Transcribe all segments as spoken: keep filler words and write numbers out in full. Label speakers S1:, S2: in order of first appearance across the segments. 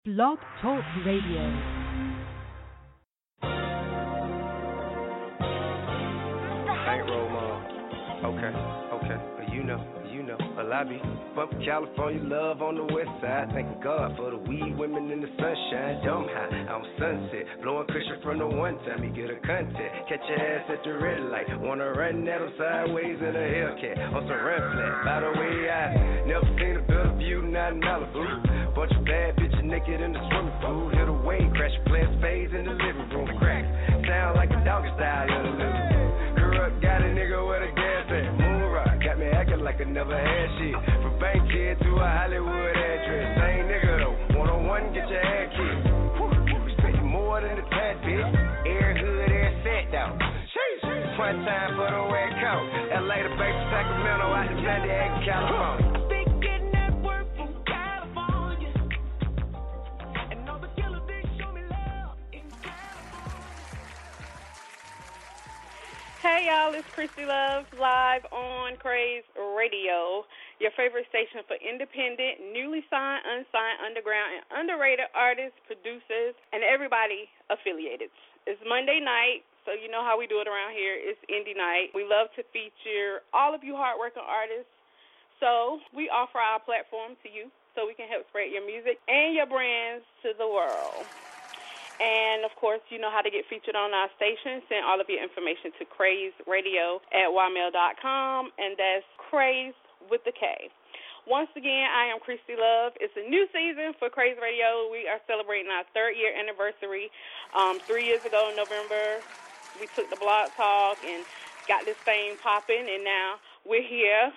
S1: Blog Talk Radio.
S2: Bankroll mom. Okay, okay, but you know, you know, a lobby. From California love on the west side. Thank God for the weed women in the sunshine. Dumb high on Sunset. Blowing cushion from the one time you get a contact. Catch your ass at the red light. Wanna run at 'em sideways in a Hellcat. On some run flat. By the way, I never seen a better view, not in Malibu. Bunch of bad bitches naked in the swimming pool. Hit a wave, crash glass phase in the living room. Cracks sound like a dog style interlude. Corrupt got a nigga with a gas at Moon Rock. Got me acting like I never had shit. From Bankhead to a Hollywood address. Same nigga though. One on one, get your ass kicked. Respect you more than the tad bitch. Air hood, air set down. Sheesh. One time for the wet coat. L A to Baker, Sacramento, out to San Diego, California.
S3: Hey y'all, it's Christy Love live on Craze Radio, your favorite station for independent, newly signed, unsigned, underground, and underrated artists, producers, and everybody affiliated. It's Monday night, so you know how we do it around here. It's indie night. We love to feature all of you hardworking artists, so we offer our platform to you so we can help spread your music and your brands to the world. And, of course, you know how to get featured on our station. Send all of your information to craze radio at y mail dot com, and that's Craze with the K. Once again, I am Christy Love. It's a new season for Craze Radio. We are celebrating our third-year anniversary. Um, three years ago in November, we took the Blog Talk and got this thing popping, and now we're here.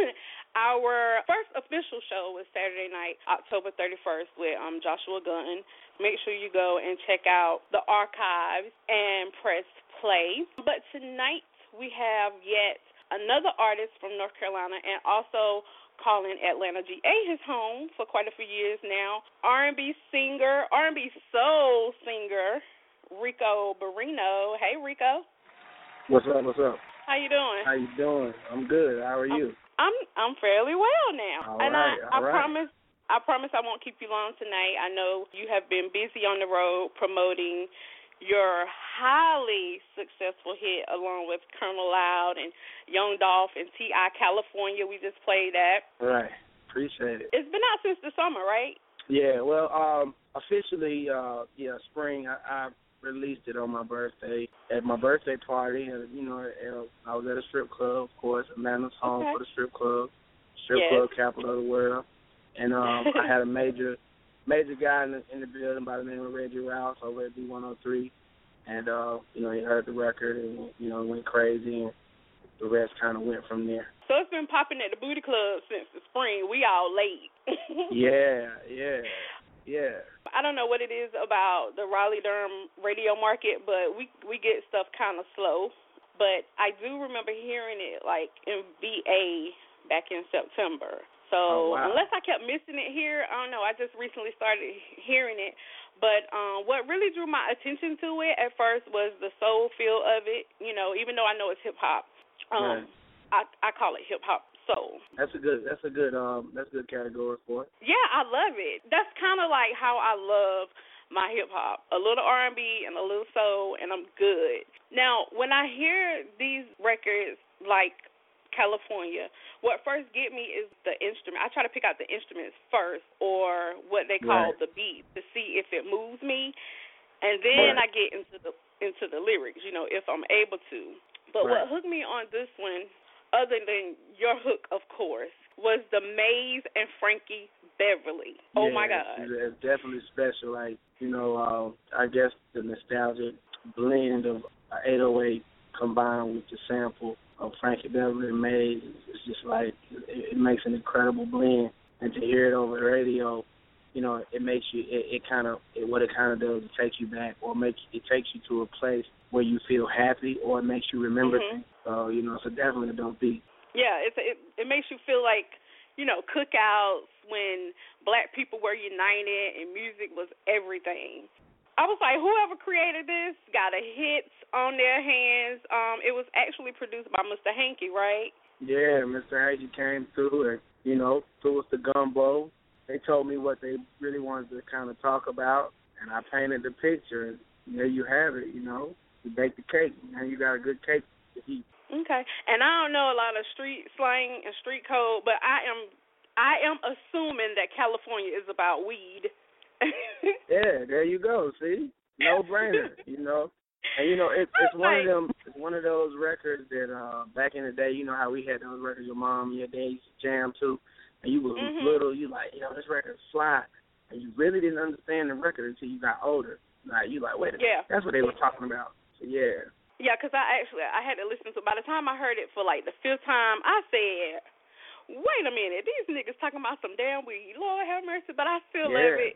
S3: Our first official show was Saturday night, October thirty-first, with um, Joshua Gunn. Make sure you go and check out the archives and press play. But tonight we have yet another artist from North Carolina and also calling Atlanta, G A his home for quite a few years now. R and B singer, R and B soul singer, Rico Barrino. Hey, Rico.
S4: What's up, what's up?
S3: How you doing?
S4: How you doing? I'm good. How are you?
S3: I'm I'm fairly well now.
S4: All
S3: and
S4: right,
S3: I, I
S4: all right.
S3: promise I promise I won't keep you long tonight. I know you have been busy on the road promoting your highly successful hit along with Colonel Loud and Young Dolph and T I California. We just played that.
S4: Right. Appreciate it.
S3: It's been out since the summer, right?
S4: Yeah, well, um, officially, uh, yeah, spring, I, I released it on my birthday, at my birthday party. And, you know, I was at a strip club, of course, Atlanta's home
S3: Okay.
S4: for the strip club, strip
S3: Yes.
S4: club capital of the world. And um, I had a major major guy in the, in the building by the name of Reggie Rouse over at B one oh three. And, uh, you know, he heard the record and, you know, went crazy, and the rest kind of went from there.
S3: So it's been popping at the booty club since the spring. We all late.
S4: Yeah, yeah, yeah.
S3: I don't know what it is about the Raleigh-Durham radio market, but we we get stuff kind of slow. But I do remember hearing it, like, in V A back in September. So
S4: Oh, wow.
S3: unless I kept missing it here, I don't know. I just recently started hearing it. But um, what really drew my attention to it at first was the soul feel of it. You know, even though I know it's hip-hop, um,
S4: Right.
S3: I, I call it hip-hop soul.
S4: That's a good. That's a good. Um. That's a good category for it.
S3: Yeah, I love it. That's kind of like how I love my hip-hop. A little R and B and a little soul, and I'm good. Now, when I hear these records like California, what first get me is the instrument. I try to pick out the instruments first, or what they call
S4: Right.
S3: the beat, to see if it moves me, and then
S4: Right.
S3: I get into the into the lyrics, you know, if I'm able to. But
S4: Right.
S3: what hooked me on this one, other than your hook, of course, was the Maze and Frankie Beverly. Oh,
S4: Yeah,
S3: my God.
S4: It's, it's definitely special. Like, you know, uh, I guess the nostalgic blend of eight oh eight combined with the sample of Frankie Beverly and Maze, it's just like, it, it makes an incredible blend. And to hear it over the radio, you know, it makes you, it, it kind of, it, what it kind of does, it takes you back, or makes it takes you to a place where you feel happy, or it makes you remember
S3: Mhm.
S4: things. So, you know, so definitely a dope beat.
S3: Yeah, it's, it it makes you feel like, you know, cookouts when black people were united and music was everything. I was like, whoever created this got a hit on their hands. Um, it was actually produced by Mister Hankey, right?
S4: Yeah, Mister Hankey came through and, you know, threw us the gumbo they told me what they really wanted to kind of talk about, and I painted the picture, and there you have it, you know. You bake the cake, and you got a good cake to eat.
S3: Okay. And I don't know a lot of street slang and street code, but I am I am assuming that California is about weed.
S4: Yeah, there you go. See? No brainer, you know. And you know, it, it's one of them. It's one of those records that uh, back in the day, you know how we had those records. Your mom, your dad used to jam to, and you were
S3: mm-hmm.
S4: little. You like, yo, this record's fly, and you really didn't understand the record until you got older. Like you like, wait a minute,
S3: yeah.
S4: that's what they were talking about. So yeah.
S3: Yeah, because I actually I had to listen to. By the time I heard it for like the fifth time, I said, "Wait a minute, these niggas talking about some damn weed. Lord have mercy," but I still
S4: yeah.
S3: love it.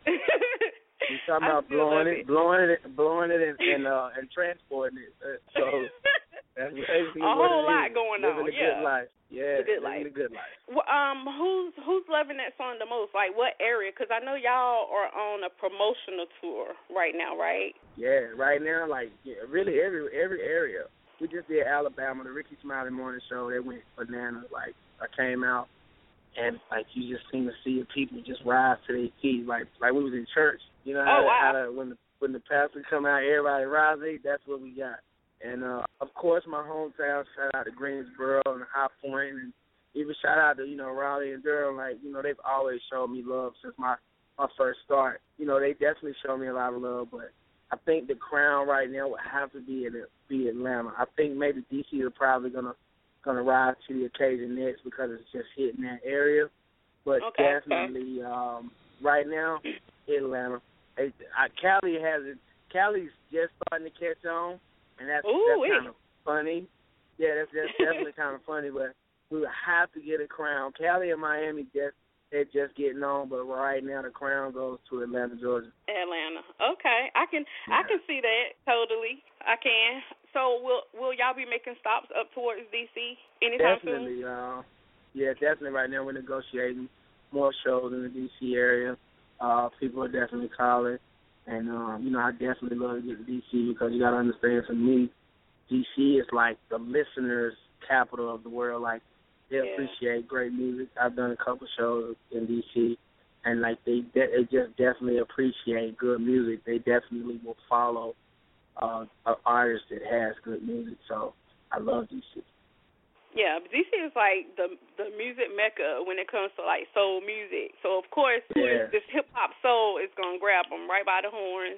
S4: You talking about blowing it, it, blowing it, blowing it, and and, uh, and transporting it. Uh, so that's basically
S3: a
S4: what
S3: whole
S4: it
S3: lot
S4: is.
S3: going
S4: living
S3: on.
S4: a
S3: Yeah,
S4: good life. Yeah,
S3: the good
S4: living
S3: life.
S4: a good life.
S3: Well, um, who's who's loving that song the most? Like what area? Because I know y'all are on a promotional tour right now, right?
S4: Yeah, right now, like yeah, really every every area. We just did Alabama, the Ricky Smiley Morning Show. They went bananas. Like I came out. And like you just seem to see the people just rise to their feet, like like we was in church. You know how,
S3: oh, wow.
S4: how to, when the when the pastor come out, everybody rising. That's what we got. And uh, of course, my hometown. Shout out to Greensboro and High Point, and even shout out to you know Raleigh and Durham. Like you know they've always showed me love since my my first start. You know they definitely showed me a lot of love. But I think the crown right now would have to be in be Atlanta. I think maybe D C are probably gonna. Going to rise to the occasion next because it's just hitting that area. But
S3: okay,
S4: definitely okay. Um, right now, Atlanta. It, I, Cali has it. Cali's just starting to catch on, and that's, that's kind of funny. Yeah, that's, that's definitely kind of funny, but we would have to get a crown. Cali and Miami, just, they're just getting on, but right now the crown goes to Atlanta, Georgia.
S3: Atlanta. Okay. I can yeah. I can see that totally. I can. So will will y'all be making stops up towards D C anytime
S4: definitely,
S3: soon?
S4: Uh, yeah, definitely. Right now we're negotiating more shows in the D C area. Uh, people are definitely calling, and um, you know I definitely love to get to D C because you got to understand, for me, D C is like the listeners' capital of the world. Like they
S3: yeah.
S4: appreciate great music. I've done a couple shows in D C, and like they they just definitely appreciate good music. They definitely will follow. Uh, an artist that has good music, so I love D C.
S3: Yeah, D C is like the the music mecca when it comes to like soul music. So of course,
S4: yeah.
S3: this hip hop soul is gonna grab them right by the horns.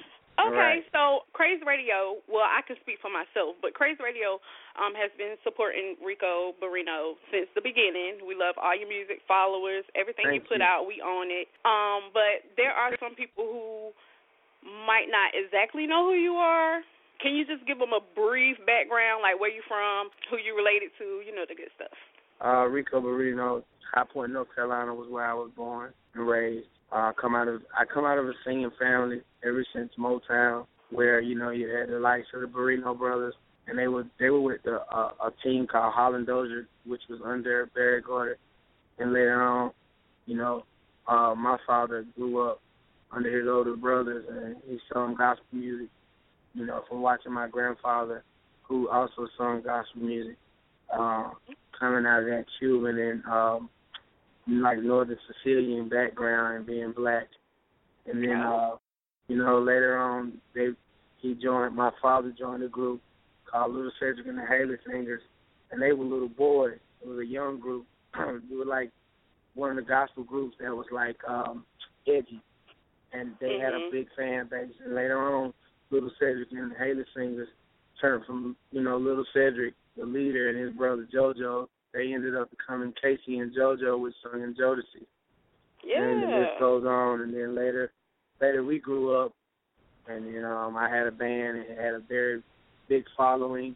S3: Okay,
S4: right.
S3: So Craze Radio. Well, I can speak for myself, but Craze Radio um, has been supporting Rico Barrino since the beginning. We love all your music, followers, everything
S4: Thank
S3: you put
S4: you.
S3: out. We own it. Um, but there are some people who might not exactly know who you are. Can you just give them a brief background, like where you from, who you related to, you know, the good stuff?
S4: Uh, Rico Barrino, High Point, North Carolina was where I was born and raised. Uh, come out of I come out of a singing family ever since Motown, where you know you had the likes of the Barrino brothers, and they were they were with the, uh, a team called Holland Dozier, which was under Barry Gordy, and later on, you know, uh, my father grew up under his older brothers, and he sung gospel music, you know, from watching my grandfather, who also sung gospel music, uh, coming out of that Cuban and, um, like, Northern Sicilian background and being black. And then, uh, you know, later on, they he joined, my father joined a group called Little Cedric and the Haley Singers, and they were little boys. It was a young group. They were like one of the gospel groups that was, like, um, edgy. And they
S3: mm-hmm.
S4: had a big fan base. And later on, Little Cedric and the Haley Singers turned from, you know, Little Cedric, the leader, and his brother JoJo. They ended up becoming Casey and JoJo with Sung and Jodeci.
S3: Yeah.
S4: And the list goes on. And then later, later we grew up, and, you know, um, I had a band. It had a very big following.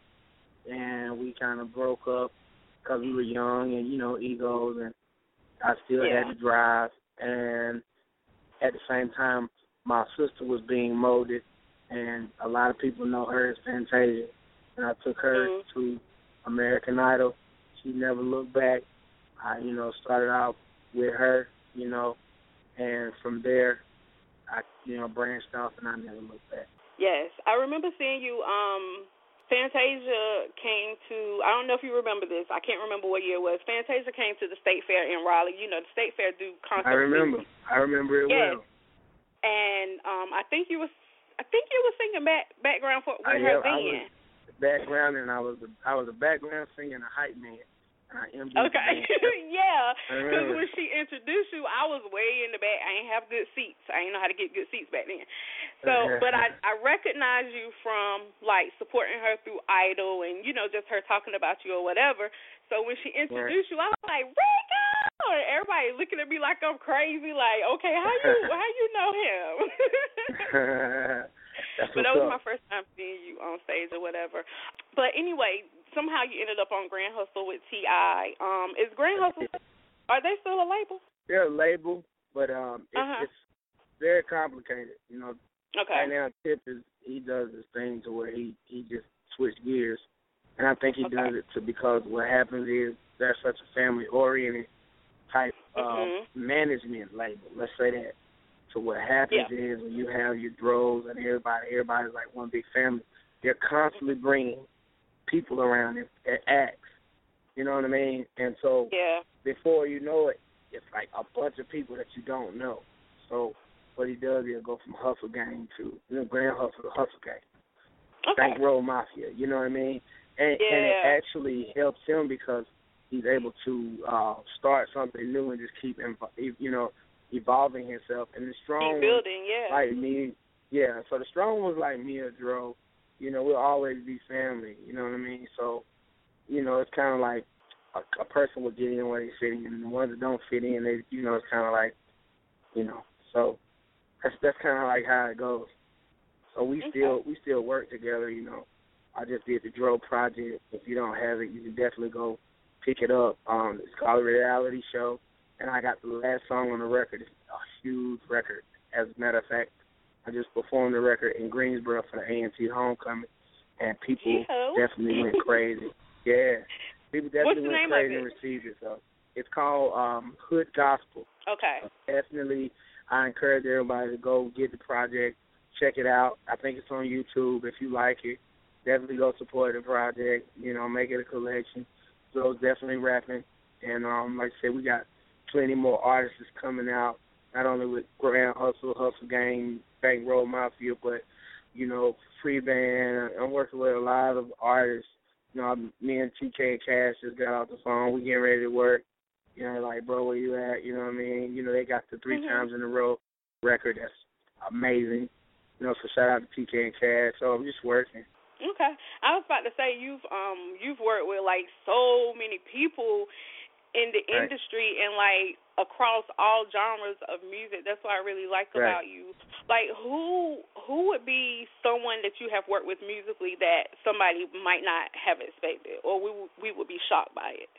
S4: And we kind of broke up because we were young and, you know, egos. And I still
S3: yeah.
S4: had to drive. And at the same time, my sister was being molded, and a lot of people know her as Fantasia. And I took her
S3: mm-hmm.
S4: to American Idol. She never looked back. I, you know, started out with her, you know, and from there, I, you know, branched off, and I never looked back.
S3: Yes, I remember seeing you um, Fantasia came to, I don't know if you remember this. I can't remember what year it was. Fantasia came to the State Fair in Raleigh. You know, the State Fair do concerts.
S4: I remember. I remember it
S3: yes.
S4: well.
S3: And um, I think you was, I think you was singing back, background for, with
S4: I,
S3: her
S4: yeah,
S3: then.
S4: I was background, and I was a, I was a background singer and a hype man. And I M D
S3: okay. yeah. Because
S4: when
S3: she introduced you, I was way in the back. I ain't have good seats. I ain't know how to get good seats back then. So, but I I recognize you from like supporting her through Idol and you know just her talking about you or whatever. So when she introduced right. you, I was like Rico, and everybody looking at me like I'm crazy. Like, okay, how you how you know him? But that was up. My first time seeing you on stage or whatever. But anyway. Somehow you ended up on Grand Hustle with T I Um, is Grand Hustle, are they still a label?
S4: They're a label, but um, it,
S3: uh-huh.
S4: it's very complicated. You know,
S3: okay.
S4: right now Tip is he does this thing to where he, he just switched gears, and I think he
S3: okay.
S4: does it to because what happens is there's such a family-oriented type
S3: mm-hmm.
S4: of management label. Let's say that. So what happens
S3: yeah.
S4: is when you have your droves and everybody, everybody's like one big family. They're constantly bringing people around and, and acts, you know what I mean? And so
S3: yeah.
S4: before you know it, it's like a bunch of people that you don't know. So what he does, he'll go from Hustle Gang to you know, Grand Hustle to Hustle Gang,
S3: okay.
S4: Bankroll Mafia, you know what I mean? And,
S3: yeah.
S4: and it actually helps him because he's able to uh, start something new and just keep, you know, evolving himself. And the strong
S3: keep building, yeah.
S4: like me, yeah. So the strong ones like me or Dro, you know, we'll always be family, you know what I mean? So, you know, it's kind of like a, a person will get in where they fit in, and the ones that don't fit in, they, you know, it's kind of like, you know, so that's that's kind of like how it goes. So we
S3: okay.
S4: still we still work together, you know. I just did the Dro project. If you don't have it, you can definitely go pick it up. Um, it's called a reality show, and I got the last song on the record. It's a huge record, as a matter of fact. I just performed the record in Greensboro for the A and T Homecoming, and people
S3: Yo.
S4: definitely went crazy. Yeah, people definitely went crazy and
S3: it?
S4: received it. So it's called um, Hood Gospel.
S3: Okay.
S4: So definitely, I encourage everybody to go get the project, check it out. I think it's on YouTube. If you like it, definitely go support the project. You know, make it a collection. So it's definitely rapping, and um, like I said, we got plenty more artists coming out. Not only with Grand Hustle, Hustle Gang, Bankroll Mafia, but, you know, Free Band. I'm working with a lot of artists. You know, me and T K and Cash just got off the phone. We getting ready to work. You know, like, bro, where you at? You know what I mean? You know, they got the three mm-hmm. times in a row record. That's amazing. You know, so shout out to T K and Cash. So I'm just working.
S3: Okay. I was about to say you've um you've worked with like so many people in the
S4: right.
S3: industry and like across all genres of music. That's what I really like
S4: right.
S3: about you. Like who who would be someone that you have worked with musically that somebody might not have expected, or we we would be shocked by it?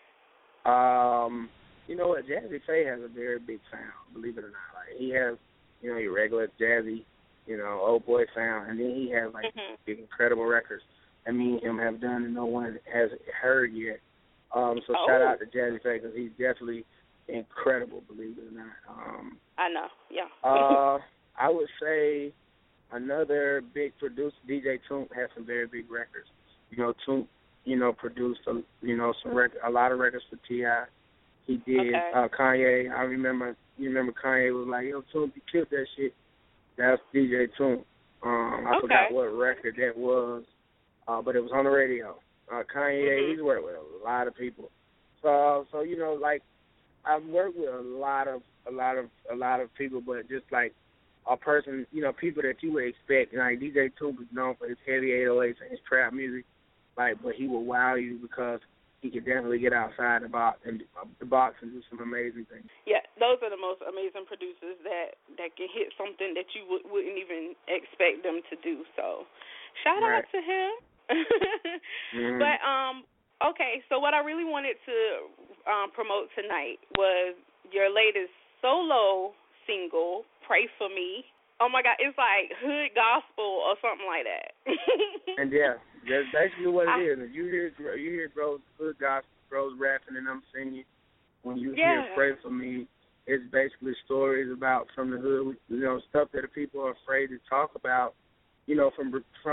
S4: Um, you know what, Jazzy Faye has a very big sound, believe it or not. Like he has, you know, your regular jazzy, you know, old boy sound, and then he has like
S3: mm-hmm.
S4: big incredible records that me and him have done and no one has heard yet. Um, so
S3: oh.
S4: shout out to Jazzy Faye because he's definitely incredible, believe it or not. Um,
S3: I know, yeah.
S4: uh, I would say another big producer, D J Toomp, has some very big records. You know, Toomp, you know, produced a, you know some rec- a lot of records for T I He did
S3: okay.
S4: uh, Kanye. I remember, you remember Kanye was like, "Yo, Toomp, you killed that shit." That's D J Toomp. Um, I
S3: okay.
S4: forgot what record that was, uh, but it was on the radio. Uh, Kanye,
S3: mm-hmm.
S4: he's worked with a lot of people. So, so you know, like I've worked with a lot of, a lot of, a lot of people, but just like a person, you know, people that you would expect. Like D J Toomp is known for his heavy eight oh eights and his trap music, like, but he will wow you because he can definitely get outside the box and uh, the box and do some amazing things.
S3: Yeah, those are the most amazing producers that, that can hit something that you would, wouldn't even expect them to do. So, shout
S4: right.
S3: out to him.
S4: mm-hmm.
S3: But um, okay. So what I really wanted to um, promote tonight was your latest solo single, "Pray for Me." Oh my God, it's like hood gospel or something like that.
S4: And yeah, that's basically what it I, is. If you hear you hear Gro's hood gospel, Gro's rapping and I'm singing. When you
S3: yeah.
S4: hear "Pray for Me," it's basically stories about from the hood, you know, stuff that the people are afraid to talk about. You know, from from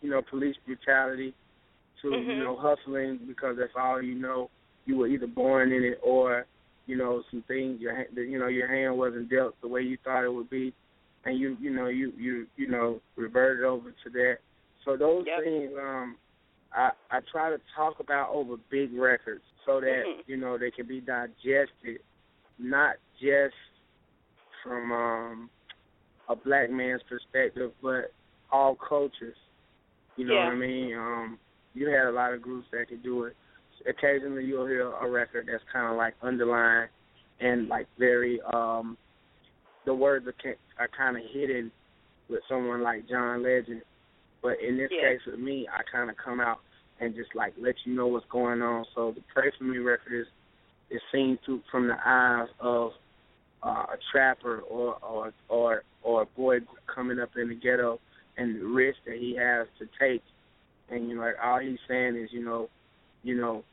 S4: you know, police brutality to,
S3: mm-hmm.
S4: you know, hustling because that's all you know. You were either born in it or, you know, some things, your, you know, your hand wasn't dealt the way you thought it would be. And you, you know, you, you, you know, reverted over to that. So those
S3: yep.
S4: things, um, I, I try to talk about over big records so that,
S3: mm-hmm.
S4: you know, they can be digested, not just from um, a black man's perspective, but all cultures. You know
S3: yeah.
S4: what I mean? Um, you had a lot of groups that could do it. Occasionally you'll hear a record that's kind of like underlined and like very, um, the words are, are kind of hidden with someone like John Legend. But in this
S3: yeah.
S4: case with me, I kind of come out and just like let you know what's going on. So the Pray For Me record is, is seen through from the eyes of uh, a trapper or, or, or, or a boy coming up in the ghetto and the risk that he has to take. And, you know, like all he's saying is, you know, you know,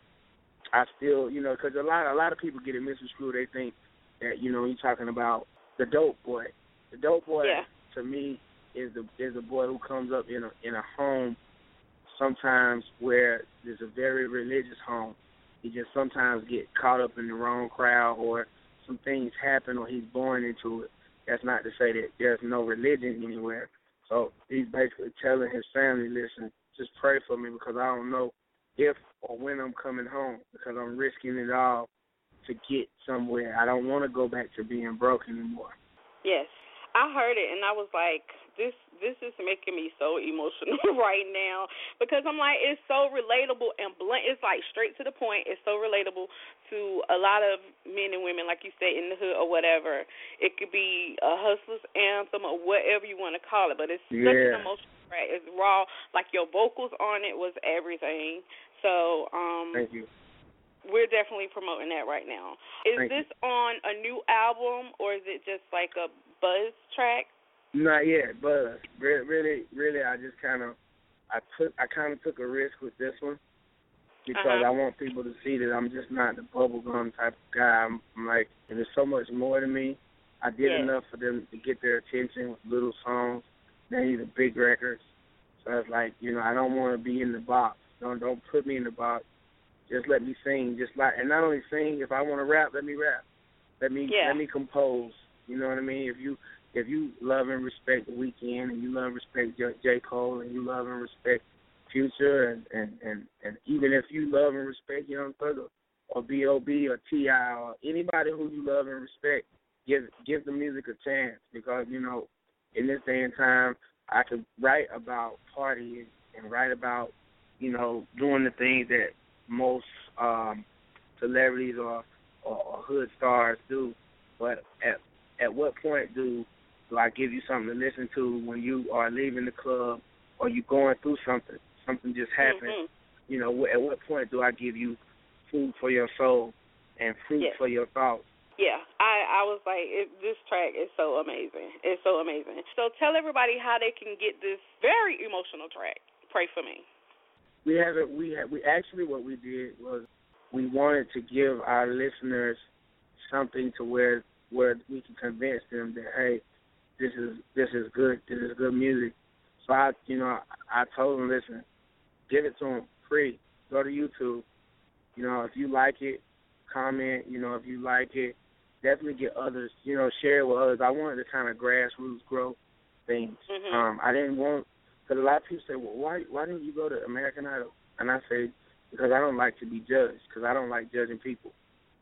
S4: I still, you know, because a lot, a lot of people get it misconstrued. They think that, you know, you're talking about the dope boy. The dope boy,
S3: yeah.
S4: to me, is the is a boy who comes up in a in a home sometimes where there's a very religious home. He just sometimes get caught up in the wrong crowd or some things happen or he's born into it. That's not to say that there's no religion anywhere. So he's basically telling his family, listen, just pray for me because I don't know if or when I'm coming home because I'm risking it all to get somewhere. I don't want to go back to being broke anymore.
S3: Yes. I heard it, and I was like, this this is making me so emotional right now because I'm like, it's so relatable and blunt. It's like straight to the point. It's so relatable to a lot of men and women, like you say, in the hood or whatever. It could be a hustler's anthem or whatever you want to call it, but it's
S4: yeah.
S3: such an emotional track. It's raw. Like your vocals on it was everything. So, um,
S4: thank you.
S3: We're definitely promoting that right now. Is
S4: Thank
S3: this
S4: you.
S3: on a new album or is it just like a buzz track?
S4: Not yet, but really, really, I just kind of, I took, I kind of took a risk with this one because
S3: uh-huh.
S4: I want people to see that I'm just not the bubblegum type of guy. I'm, I'm like, and there's so much more to me. I did
S3: yeah.
S4: enough for them to get their attention with little songs. They need the big records. So it's like, you know, I don't want to be in the box. Don't don't put me in the box. Just let me sing. Just like, and not only sing. If I want to rap, let me rap. Let me
S3: yeah.
S4: let me compose. You know what I mean? If you if you love and respect The Weeknd, and you love and respect J. J. Cole, and you love and respect Future, and, and, and, and even if you love and respect Young Thug or B O B or T I or anybody who you love and respect, give give the music a chance because, you know, in this day and time, I could write about partying and write about, you know, doing the things that most um, celebrities or, or, or hood stars do. But at at what point do do I give you something to listen to when you are leaving the club or you going through something? Something just happened.
S3: Mm-hmm.
S4: You know, at what point do I give you food for your soul and fruit
S3: yes.
S4: for your thoughts?
S3: Yeah, I, I was like, it, this track is so amazing. It's so amazing. So tell everybody how they can get this very emotional track, Pray For Me.
S4: We haven't. We have. We actually what we did was we wanted to give our listeners something to where where we can convince them that hey, this is this is good. This is good music. So I, you know, I told them, listen, give it to them free. Go to YouTube. You know, if you like it, comment. You know, if you like it, definitely get others. You know, share it with others. I wanted to kind of grassroots growth things.
S3: Mm-hmm.
S4: Um, I didn't want. Because a lot of people say, well, why why didn't you go to American Idol? And I say, because I don't like to be judged, because I don't like judging people.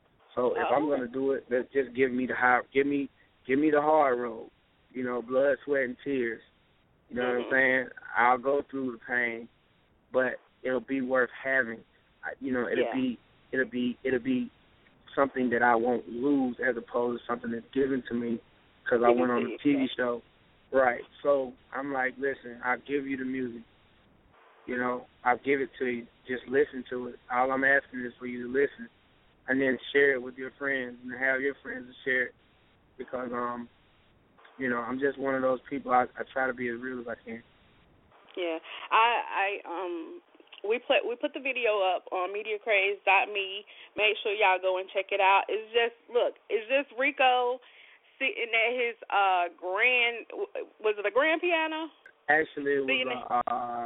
S4: So if
S3: oh.
S4: I'm going to do it, let's just give me the high, give me give me the hard road, you know, blood, sweat, and tears. You know
S3: mm-hmm.
S4: what I'm saying? I'll go through the pain, but it'll be worth having. I, you know, it'll
S3: yeah.
S4: be it'll be it'll be something that I won't lose as opposed to something that's given to me because I went on a T V show. Right. So I'm like, listen, I'll give you the music. You know, I'll give it to you. Just listen to it. All I'm asking is for you to listen and then share it with your friends and have your friends to share it because, um, you know, I'm just one of those people. I, I try to be as real as I can.
S3: Yeah. I, I um, we put, we put the video up on media craze dot me. Make sure y'all go and check it out. It's just, look, it's just Rico sitting at his uh, grand, was it a grand piano?
S4: Actually, it was a, uh,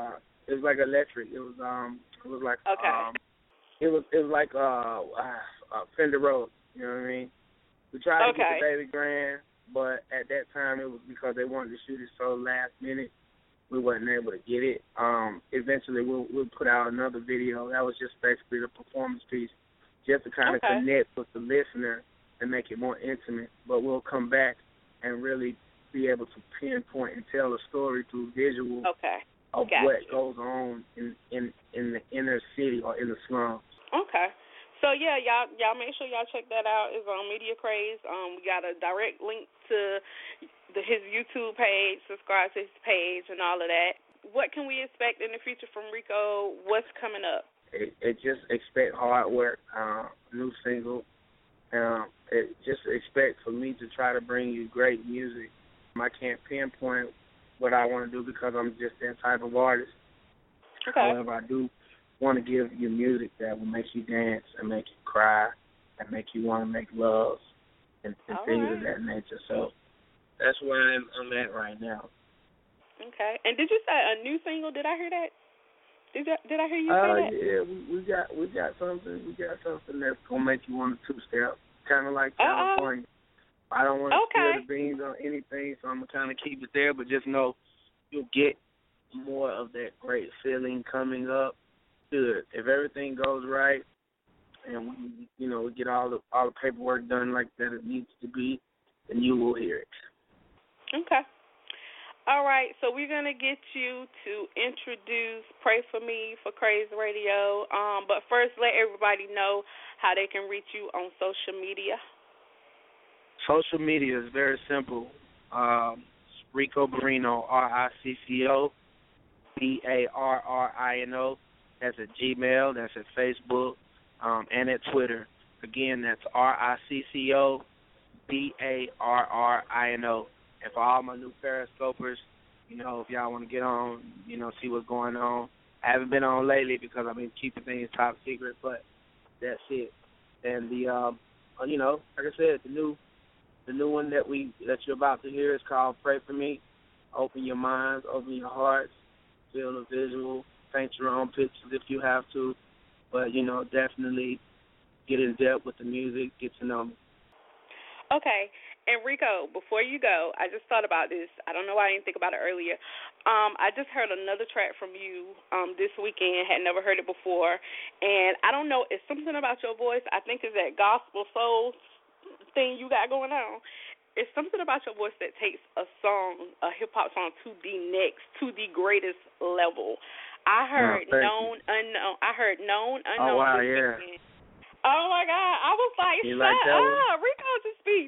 S4: it was like electric. It was um, it was like
S3: Okay.
S4: um, it was it was like uh, uh Fender Rhodes. You know what I mean? We tried to
S3: Okay.
S4: get the Baby Grand, but at that time it was because they wanted to shoot it so last minute. We wasn't able to get it. Um, eventually we'll we'll put out another video. That was just basically the performance piece, just to kind of
S3: Okay.
S4: connect with the listener and make it more intimate. But we'll come back and really be able to pinpoint and tell a story through visual
S3: Okay.
S4: of
S3: Gotcha.
S4: what goes on in, in, in the inner city or in the slums.
S3: Okay. So yeah, y'all y'all make sure y'all check that out. It's on Media Craze. Um, we got a direct link to the, his YouTube page. Subscribe to his page and all of that. What can we expect in the future from Rico? What's coming up?
S4: It, it just expect hard work. Uh, new single. Um, it just expect for me to try to bring you great music. I can't pinpoint what I want to do because I'm just that type of artist.
S3: Okay.
S4: However, I do want to give you music that will make you dance and make you cry and make you want to make love and, and things
S3: right.
S4: of that nature. So that's where I'm, I'm at right now.
S3: Okay. And did you say a new single? Did I hear that? Did I, did I hear you
S4: Uh,
S3: say that?
S4: yeah, we, we got we got something we got something that's gonna make you want to two step, kind of like
S3: Uh-oh.
S4: California. I don't want to
S3: Okay.
S4: spill the beans on anything, so I'm gonna kind of keep it there. But just know you'll get more of that great feeling coming up. Good. If everything goes right, and we, you know, we get all the all the paperwork done like that it needs to be, then you will hear it.
S3: Okay. All right, so we're going to get you to introduce Pray For Me for Craze Radio. Um, but first, let everybody know how they can reach you on social media.
S4: Social media is very simple. Um, Rico Barrino, R I C C O, B A R R I N O. That's at Gmail, that's at Facebook, um, and at Twitter. Again, that's R I C C O, B A R R I N O. And for all my new Periscopers, you know, if y'all want to get on, you know, see what's going on. I haven't been on lately because I've been keeping things top secret, but that's it. And the, um, you know, like I said, the new the new one that we that you're about to hear is called Pray For Me. Open your minds, open your hearts, feel the visual, paint your own pictures if you have to. But, you know, definitely get in depth with the music, get to know me.
S3: Okay. And Rico, before you go, I just thought about this. I don't know why I didn't think about it earlier. Um, I just heard another track from you um, this weekend. Had never heard it before. And I don't know, it's something about your voice. I think it's that gospel soul thing you got going on. It's something about your voice that takes a song, a hip-hop song, to the next, to the greatest level. I heard
S4: oh,
S3: known,
S4: you.
S3: unknown. I heard known, unknown.
S4: Oh, wow,
S3: this
S4: yeah.
S3: weekend. Oh, my God. I was like,
S4: you
S3: shut
S4: like that
S3: up. Rico just be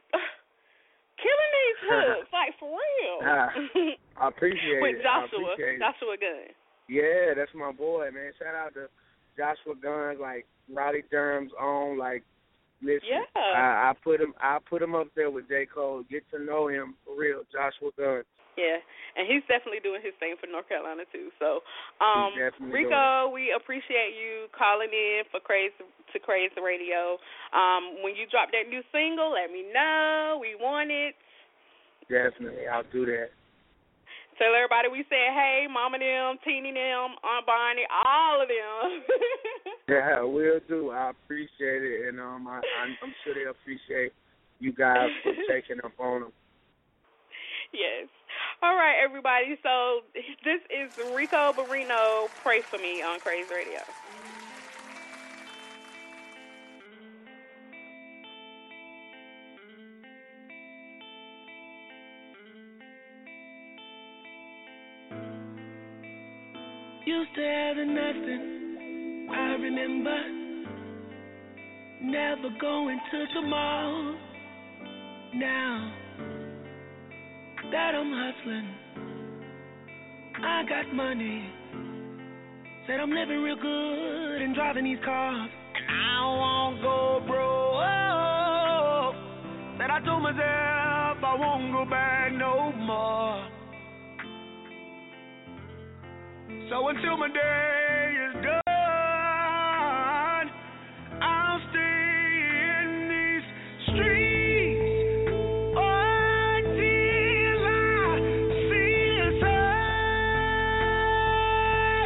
S3: killing these hooks, like, for real.
S4: I appreciate
S3: With
S4: it.
S3: Joshua,
S4: I appreciate
S3: Joshua Gunn.
S4: Yeah, that's my boy, man. Shout out to Joshua Gunn, like Rowdy Durham's own. Like, listen,
S3: Yeah.
S4: I, I put him, I put him up there with J. Cole. Get to know him for real, Joshua Gunn.
S3: Yeah, and he's definitely doing his thing for North Carolina too. So, um, Rico, we appreciate you calling in for Craze to Craze Radio. Um, when you drop that new single, let me know. We want it.
S4: Definitely, I'll do that.
S3: Tell everybody we said, hey, Mama them, Teeny them, Aunt Barney, all of them.
S4: Yeah, I will do. I appreciate it, and um, I, I'm, I'm sure they appreciate you guys for checking up on them.
S3: Yes. All right, everybody. So this is Rico Barrino, Pray For Me on Craze Radio.
S5: Used to have nothing, I remember. Never going to the mall. Now that I'm hustling, I got money. Said I'm living real good and driving these cars. And I don't want go broke. Said I told myself I won't go back no more. So until my day is done, I'll stay in these streets until I see the sun.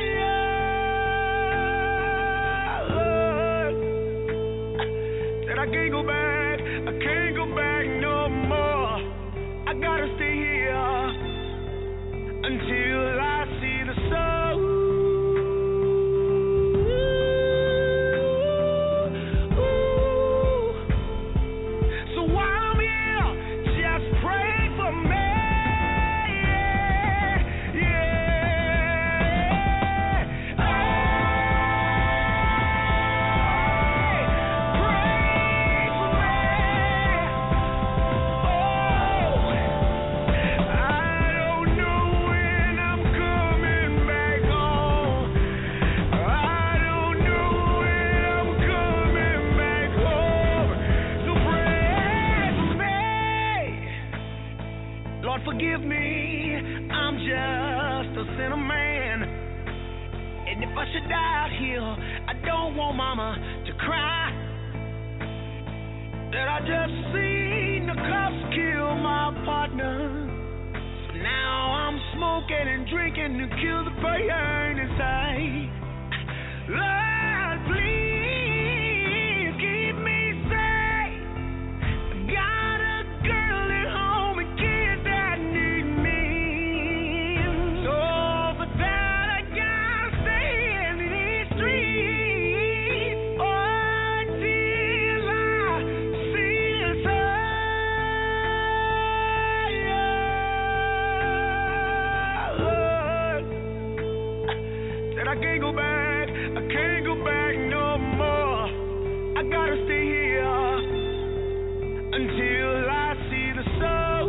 S5: I can't go back, I can't go back no more. I gotta stay here until I see the sun. So while I'm here, just pray for me. Forgive me, I'm just a sinner man. And if I should die out here, I don't want mama to cry that I just seen the cops kill my partner. So now I'm smoking and drinking to kill the pain inside. Lord, please keep me safe. Got a girl at home and kids that need me. So for that I gotta stay in these streets until I see the sun. Said I can't go back, I can't go back no more. I gotta stay here until I see the sun.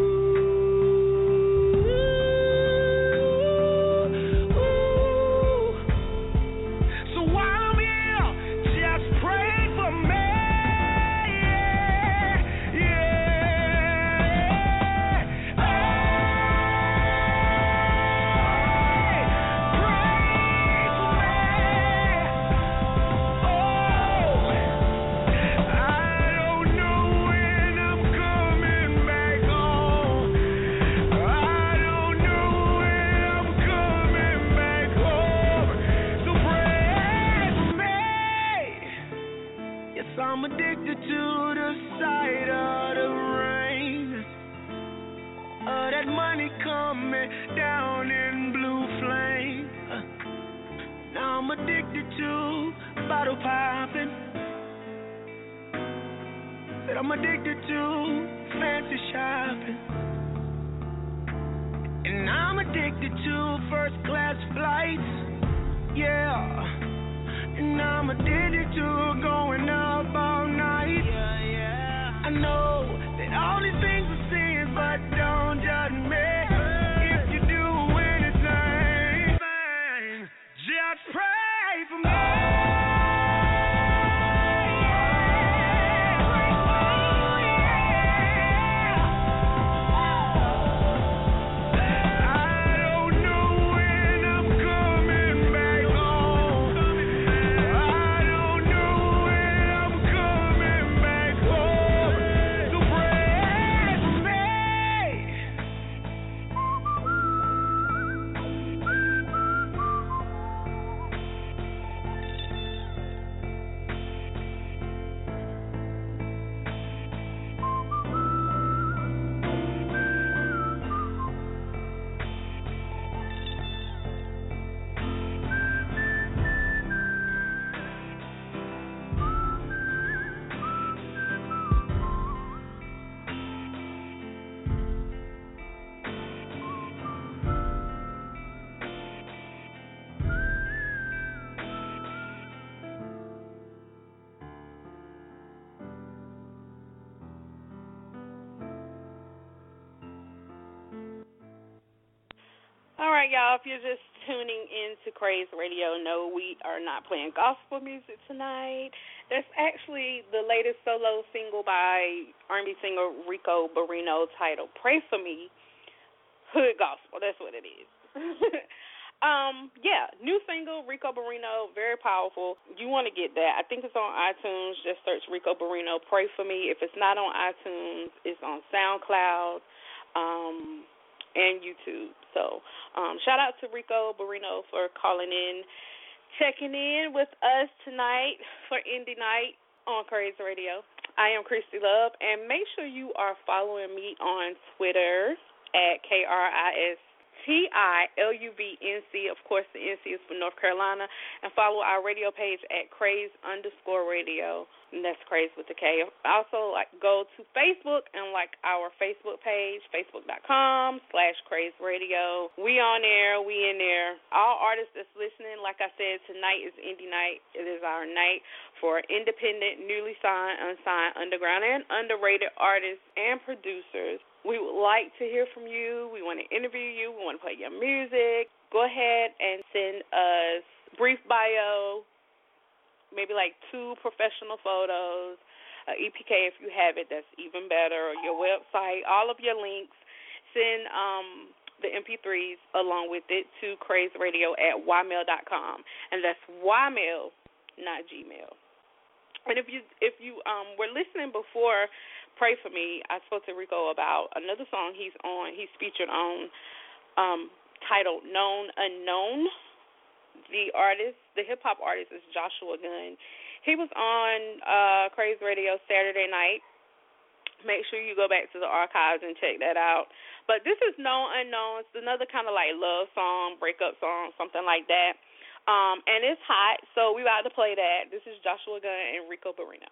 S5: So while I'm here, just pray for me. Yeah. I'm addicted to the sight of the rain, of that money coming down in blue flame. Uh, now I'm addicted to bottle popping. Said I'm addicted to fancy shopping. And I'm addicted to first class flights. Yeah. And I'm addicted to going up all night. Yeah, yeah. I know that all these things are sins, but don't judge me. If you do anything, just pray for me.
S3: All right, y'all, if you're just tuning in to Craze Radio, no, we are not playing gospel music tonight. That's actually the latest solo single by R and B singer Rico Barrino titled Pray For Me, Hood Gospel. That's what it is. um, yeah, new single, Rico Barrino, very powerful. You want to get that. I think it's on iTunes. Just search Rico Barrino, Pray For Me. If it's not on iTunes, it's on SoundCloud um, and YouTube. So um, shout out to Rico Barrino for calling in, checking in with us tonight for Indie Night. on Craze Radio. I am Christy Love, and make sure you are following me on Twitter at K R I S T I L U V N C. Of course, the N C is for North Carolina. And follow our radio page at Craze underscore radio. And that's Craze with the K. Also, like, go to Facebook and like our Facebook page, facebook.com slash Craze Radio. We on there. We in there. All artists that's listening, like I said, tonight is Indie Night. It is our night for independent, newly signed, unsigned, underground, and underrated artists and producers. We would like to hear from you. We want to interview you. We want to play your music. Go ahead and send us brief bio, maybe like two professional photos, uh, E P K if you have it, that's even better, or your website, all of your links. Send um, the M P threes along with it to crazeradio at ymail dot com, and that's ymail, not Gmail. And if you if you um, were listening before Pray For Me, I spoke to Rico about another song he's on, he's featured on, um, titled Known Unknown. The artist, the hip-hop artist, is Joshua Gunn. He was on uh, Craze Radio Saturday night. Make sure you go back to the archives and check that out. But this is Known Unknown. It's another kind of like love song, breakup song, something like that. Um, and it's hot, so we about to play that. This is Joshua Gunn and Rico Barrino.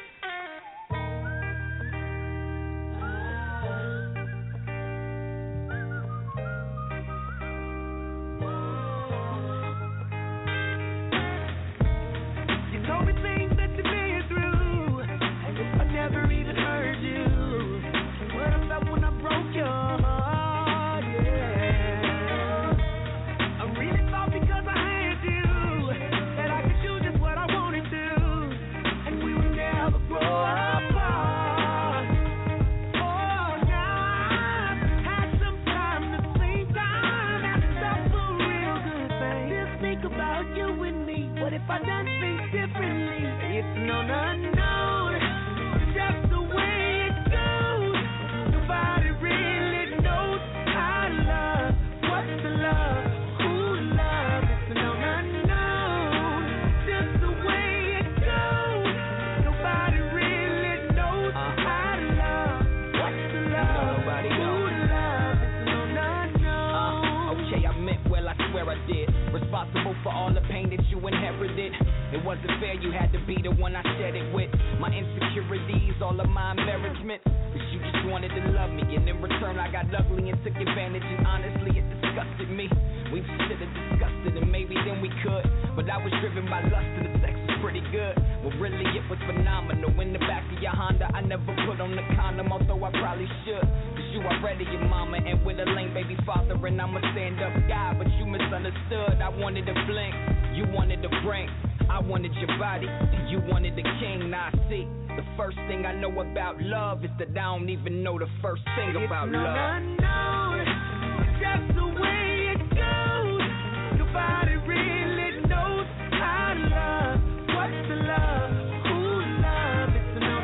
S5: If I done things differently, it's known unknown, just the way it goes. Nobody really knows how to love. What's the love? Who love? It's known unknown, just the way it goes. Nobody really knows how to love. What's the love?
S6: Nobody
S5: Who love? It's known unknown.
S6: Uh, okay, I meant well, I swear I did. Responsible for all the pain that you inherited. It wasn't fair, you had to be the one I shared it with. My insecurities, all of my embarrassment. Cause you just wanted to love me, and in return I got ugly and took advantage. And honestly, it disgusted me. We should have discussed it, and maybe then we could. But I was driven by lust, and the sex was pretty good. Well, really, it was phenomenal. In the back of your Honda, I never put on the condom, although I probably should. Cause you already your mama, and with a lame baby father, and I'm a stand-up guy. But you misunderstood. I wanted to blink, you wanted to brink. I wanted your body, and you wanted the king. Now I see, the first thing I know about love is that I don't even know the first thing about
S5: it's
S6: love.
S5: Unknown, just the way it goes. Nobody really knows how to love. What's the love? Who love? It's known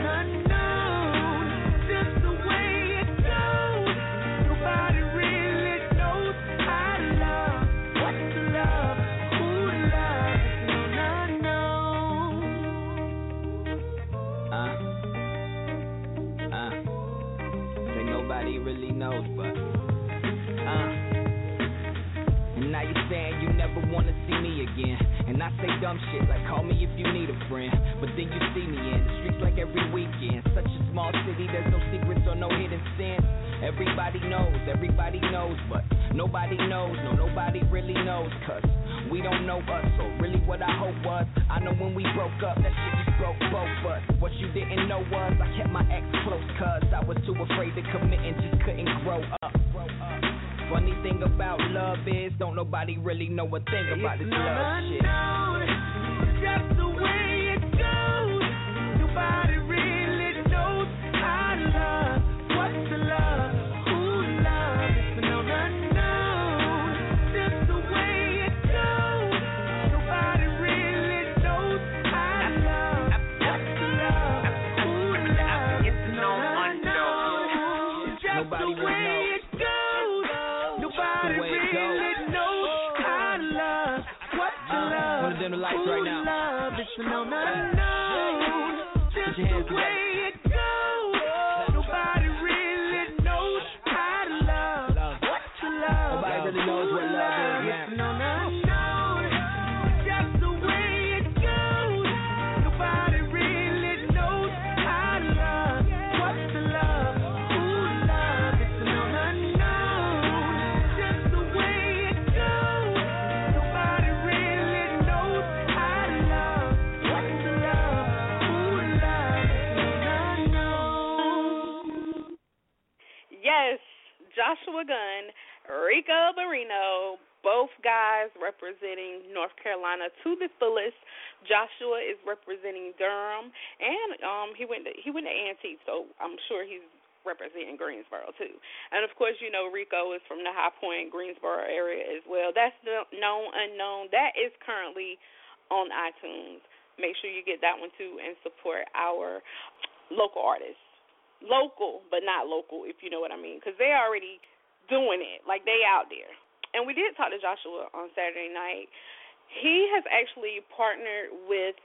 S5: unknown, just the way it goes. Nobody really knows how to love. What's the love? Who love? It's known unknown.
S6: Uh, uh, say nobody really knows, but, uh, and now you're saying you never wanna see me again, and I say dumb shit like call me if you need a friend, but then you see me in the streets like every weekend. Such a small city, there's no secrets or no hidden sins. Everybody knows, everybody knows, but nobody knows, no, nobody really knows, cause we don't know us, so really what I hope was, I know when we broke up, that shit just broke both of us. What you didn't know was, I kept my ex close, cause I was too afraid to commit and just couldn't grow up. Funny thing about love is, don't nobody really know a thing about this love shit.
S5: Just the way it goes. Nobody really knows how to love. What's the love? Who love? It's known unknown. Just the way it goes. Nobody really knows how to love. What's the love? Who love? It's known unknown. Just
S6: Nobody
S5: the way it goes. Nobody really knows how to love. What's the love?
S6: One of them the lights right now.
S5: Love, it's known unknown.
S6: Put your hands together.
S5: Nobody really knows how to love.
S6: Love.
S5: What to love.
S6: Nobody really knows what love is, man.
S5: No, no, no. Just the way it goes. Nobody really knows how to love. What to love. Who to love. It's no, no, no. Just the way it goes. Nobody really knows how to love. What to love. Who to love. It's no, no, no.
S3: Yes, Joshua Gunn, Rico Barrino, both guys representing North Carolina to the fullest. Joshua is representing Durham, and um, he went to, he went to A and T, so I'm sure he's representing Greensboro too. And of course, you know Rico is from the High Point, Greensboro area as well. That's the known unknown. That is currently on iTunes. Make sure you get that one too and support our local artists. Local, but not local, if you know what I mean, because they're already doing it. Like, they out there. And we did talk to Joshua on Saturday night. He has actually partnered with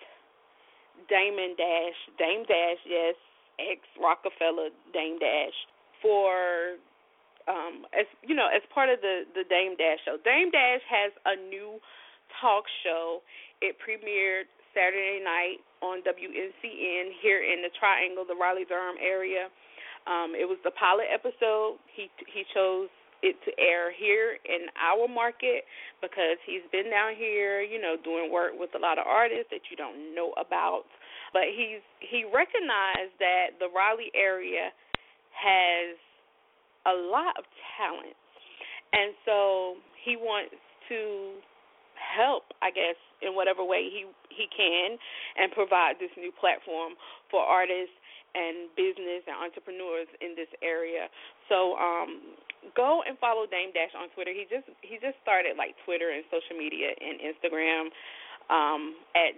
S3: Damon Dash, Dame Dash, yes, ex-Rockefeller Dame Dash, for, um, as you know, as part of the, the Dame Dash show. Dame Dash has a new talk show. It premiered Saturday night on W N C N here in the Triangle, the Raleigh-Durham area. Um, it was the pilot episode. He he chose it to air here in our market because he's been down here, you know, doing work with a lot of artists that you don't know about. But he's he recognized that the Raleigh area has a lot of talent, and so he wants to help, I guess, in whatever way he, he can, and provide this new platform for artists and business and entrepreneurs in this area. So um, go and follow Dame Dash on Twitter. He just he just started like Twitter and social media and Instagram um, at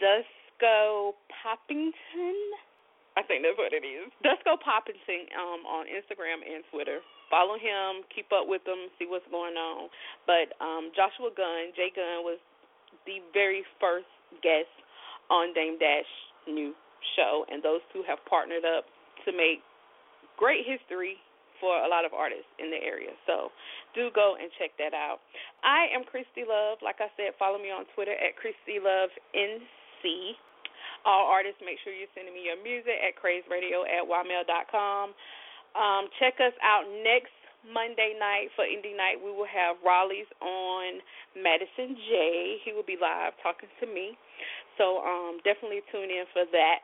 S3: Dusko Poppington. I think that's what it is. Dusko Poppington um, on Instagram and Twitter. Follow him, keep up with him, see what's going on. But um, Joshua Gunn, Jay Gunn, was the very first guest on Dame Dash's new show, and those two have partnered up to make great history for a lot of artists in the area. So do go and check that out. I am Christy Love. Like I said, follow me on Twitter at Christy Love N C. All artists, make sure you're sending me your music at crazeradio at ymail dot com. Um, check us out next Monday night for Indie Night. We will have Raleigh's on Madison J. He will be live talking to me. So um, definitely tune in for that.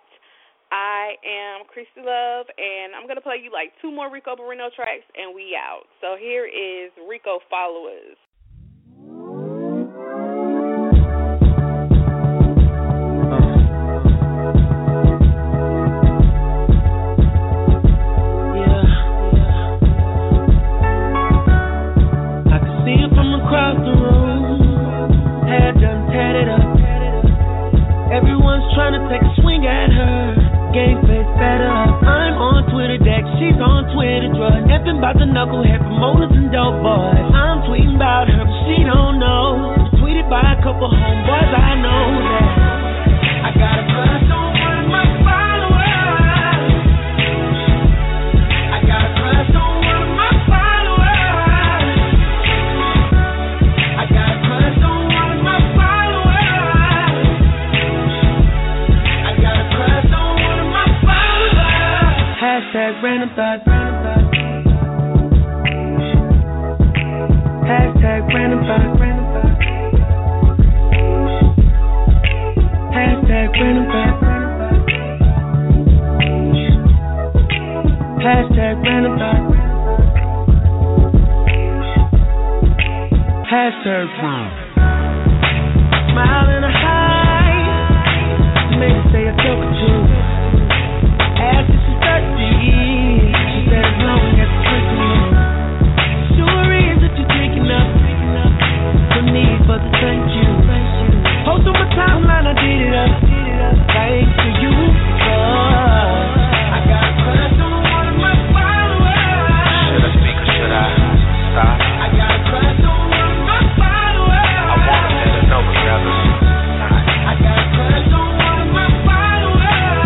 S3: I am Christy Love, and I'm going to play you like two more Rico Barrino tracks, and we out. So here is Rico Followers.
S5: Across the room, hair done tatted up. Everyone's trying to take a swing at her. Game face better up. I'm on Twitter deck, she's on Twitter drug. Nothing about the knucklehead promoters and dope boys. I'm tweeting about her, but she don't know. Tweeted by a couple homeboys, I know that. I got a crush on one of my followers. I got a crush on one of my followers. Hashtag random thoughts. Hashtag random thoughts. Hashtag random thoughts. Hashtag random thoughts. Hashtag random. Smile and a high. Maybe say a joke or two. Ask if she's thirsty. She said as long as it's drinking. Sure is that you're drinking up. No need for the thank you. Post on my timeline, I did it up. Thanks to you. I got a crush on one of my followers.
S7: Should I speak or should I stop?
S5: I got a crush on one of my followers.
S7: I want to let her know, but rather not.
S5: I got a crush on one of my followers.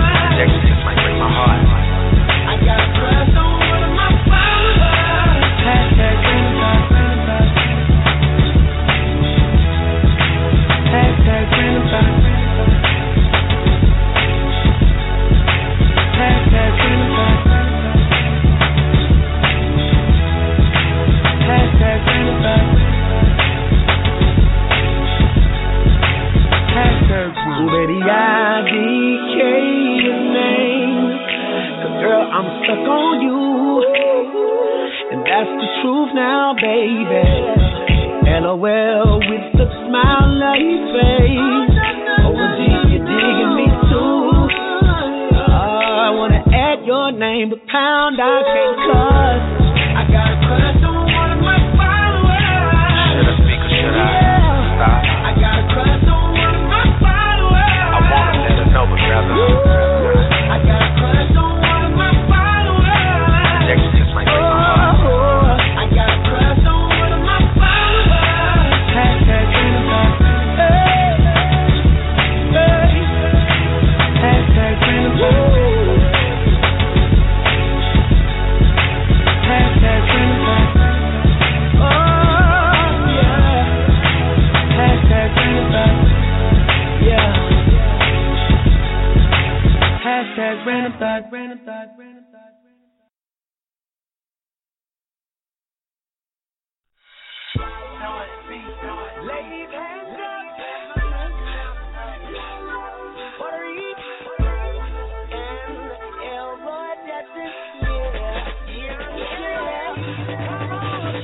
S5: now, baby. LOL with the smile on your face. O G, you're digging me too. Oh, I wanna add your name, but pound I can't cuss. I got a crush on one of my followers.
S7: Should I speak or should I stop?
S5: I got a crush on one of my followers.
S7: I wanna let her know, but rather
S5: I got a crush on one of my followers.
S7: rejection just might break my heart.
S5: I got a crush on one of my followers. Hashtag Trinidad. Hey, hey. Hashtag Trinidad. Hashtag Trinidad. Oh, yeah. Hashtag Trinidad. Yeah. Hashtag random thought, random thought, random thought. Ladies, hands up. Puerto Rico and Elroy, that's it. Yeah, yeah, come on.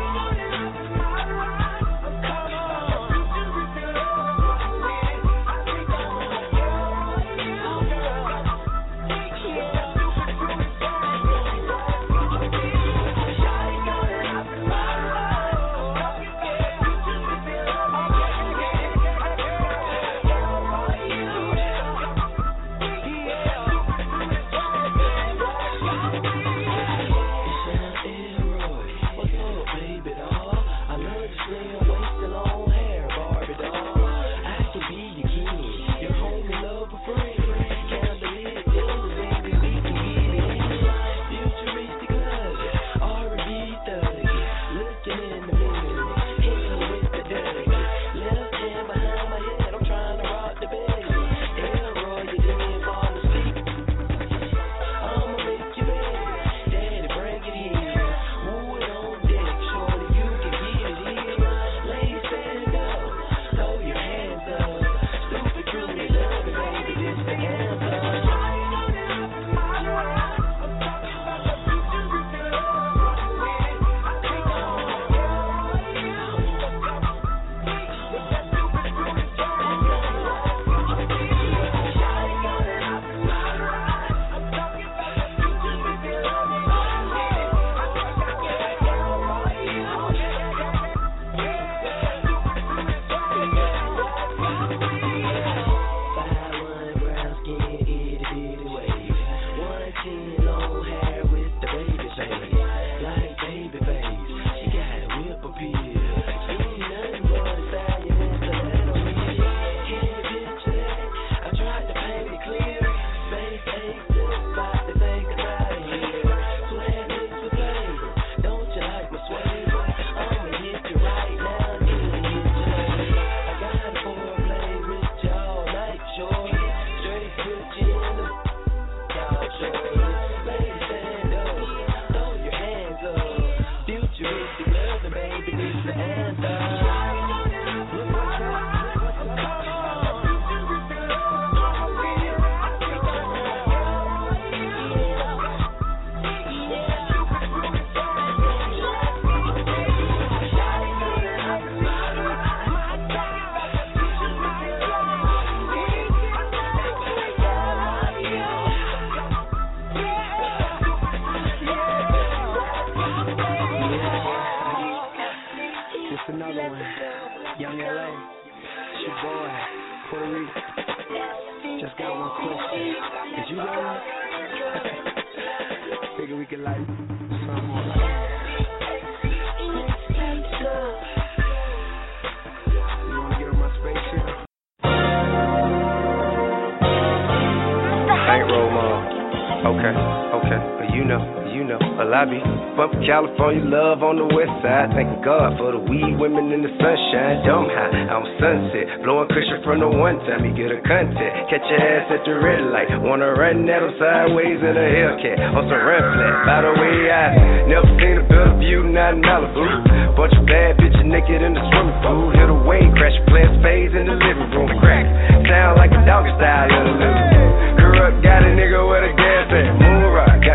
S2: Lobby, bumpin' California love on the west side. Thank God for the weed, women in the sunshine. Dumb high, I'm sunset, blowing cushion from the one time you get a contact. Catch your ass at the red light, wanna run at 'em sideways in a Hellcat on some run flat. By the way, I never seen a better view, not in Malibu. Bunch of bad bitches naked in the swimming pool. Hit a wave, crash your playing spades in the living room. Crack, sound like a doggy style in the living room. Corrupt, got a nigga with a gas at. Moon rock, got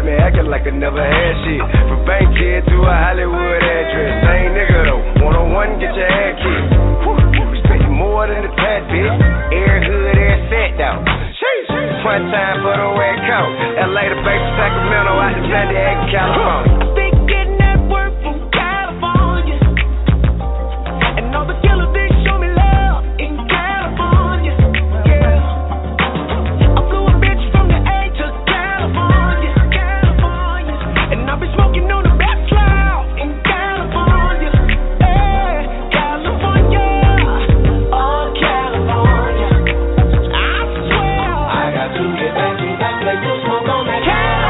S2: got me acting like I never had shit. From Bankhead to a Hollywood address. Same nigga though, one on one, get your head kicked. Respect you more than a tad bit. Air hood, air set out. Sheesh, one time for the red coat. L A to Baker, Sacramento, out to San Diego, California.
S5: Big getting that work from California. And all the killers, they show me love in California. Yeah. I flew a bitch from the A to California. California. And I've been smoking on the best cloud in California. Yeah. California. Oh, California. I swear. I got to get back to that place to smoke on that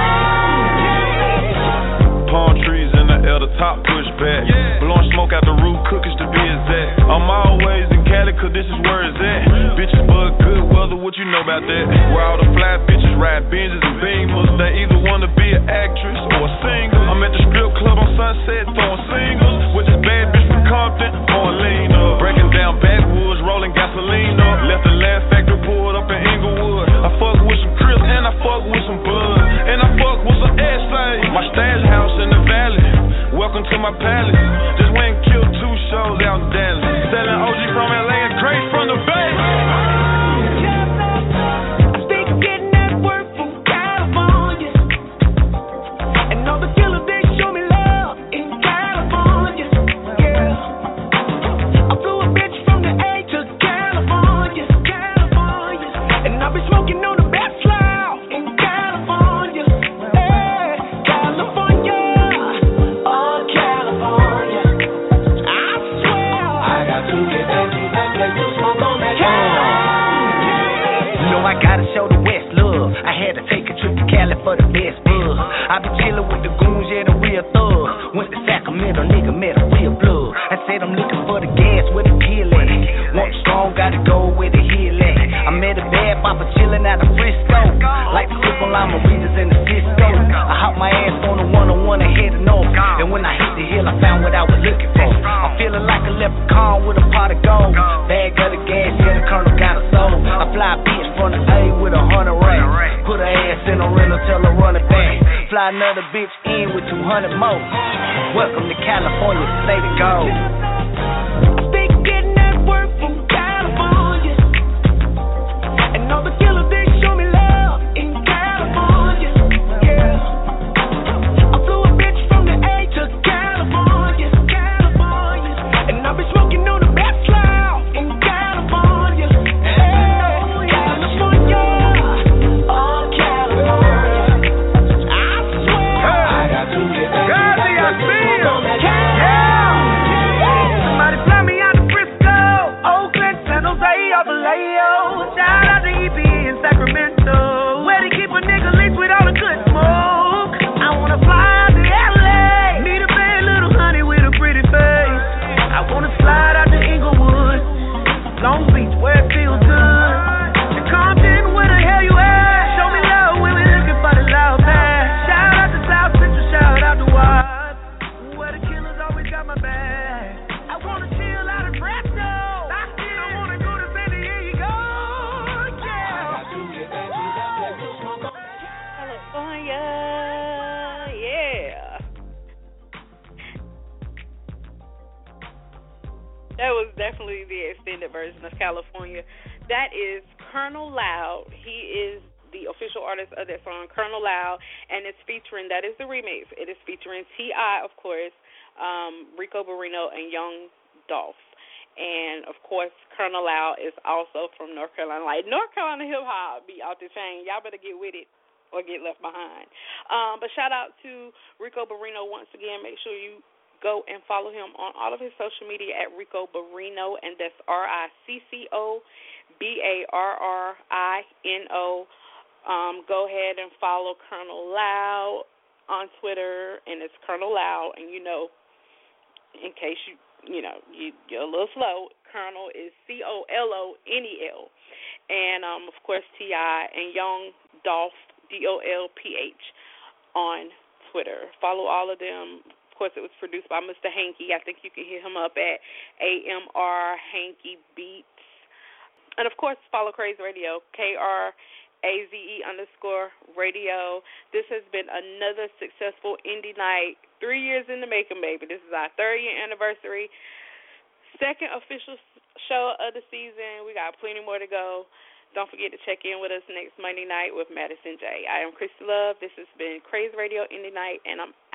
S5: California.
S8: Palm trees in the air, the top push back. Yeah. Blowing smoke out the roof, cookies to be exact. I'm always in Cali, cause this is where it's at. Bitches bug good weather, what you know about that? Where all the fly bitches ride Benzes and Beamers. They either wanna be an actress or a singer. I'm at the strip club on Sunset throwing singles. With this bad bitch from Compton, pouring lean up. Breaking down backwoods, rolling gasoline up. Left the Laugh Factory pulled up in Inglewood. I fuck with some Crips and I fuck with some Bud. And I fuck with some S-A. My stash house in the valley. Welcome to my palace. Just went and killed two shows out in Dallas. Selling O G from L A and Grace from the Bay.
S5: Big getting that work from California. And all the killers, they show me love in California. Yeah. I flew a bitch from the A to California. California. And I've been smoking on the best cloud in California. Yeah. California. Oh, California. I swear. I got to get back to that place to smoke on that California.
S6: You know I gotta show the West love. I had to take a trip to Cali for the best buzz. I been chillin' with the goons, yeah, the real thugs. Went to Sacramento, nigga, met a real blood. I said I'm looking for the gas with the kill at. Want strong, gotta go where the heel at. I met a bad papa chillin' out of Frisco. Like the sip on Lima Readers in the Cisco. I hopped my ass on the one oh one and headed north. And when I hit the hill, I found what I was looking for. I'm feeling like a leprechaun with a pot of gold. Bag of the gas, yeah, the colonel got a soul. I fly a bitch from the A with a hundred racks. Put her ass in a rental, tell her run it back. Fly another bitch in with two hundred more. Welcome to California, state of gold.
S5: Big getting that work from California. And all the killers, they show me love in California. Yeah. I flew a bitch from the A to California. California. And I've been smoking on the best cloud in California. Yeah. California. Oh, California. I swear. I got to get back to that place to smoke on that California. Somebody fly me out to Frisco, Oakland, San Jose, or Vallejo. Shout out to E P in Sacramento, where they keep a nigga leased with all the good smoke. I wanna fly out to L A, meet a bad little honey with a pretty face. I wanna slide out to Inglewood, Long Beach, where it feels good. And Compton, where the hell you at? Show me love when we looking for the loud pass. Shout out to South Central, shout out to Watts, where the killers always got my back. I wanna chill out in Fresno. I still wanna go to San Diego. Yeah.
S3: California, yeah. That was definitely the extended version of California. That is Colonel Loud. He is the official artist of that song, Colonel Loud, and it's featuring, that is the remix, it is featuring T I, of course, um, Rico Barrino, and Young Dolph. And, of course, Colonel Loud is also from North Carolina. Like, North Carolina hip-hop be out the chain. Y'all better get with it or get left behind. Um, but shout out to Rico Barrino once again. Make sure you go and follow him on all of his social media at Rico Barrino, and that's R I C C O B A R R I N O. Um, go ahead and follow Colonel Loud on Twitter, and it's Colonel Loud. And, you know, in case you, you know, you, you're a little slow, Colonel is C O L O N E L. And, um, of course, T I and Young Dolph, D O L P H, on Twitter. Follow all of them. Of course, it was produced by Mister Hanky. I think you can hit him up at A M R Hanky Beats. And, of course, follow Craze Radio, K R A Z E underscore radio. This has been another successful indie night. Three years in the making, baby. This is our third year anniversary. Second official show of the season. We got plenty more to go. Don't forget to check in with us next Monday night with Madison J. I am Christy Love. This has been Crazy Radio Indie Night, and I'm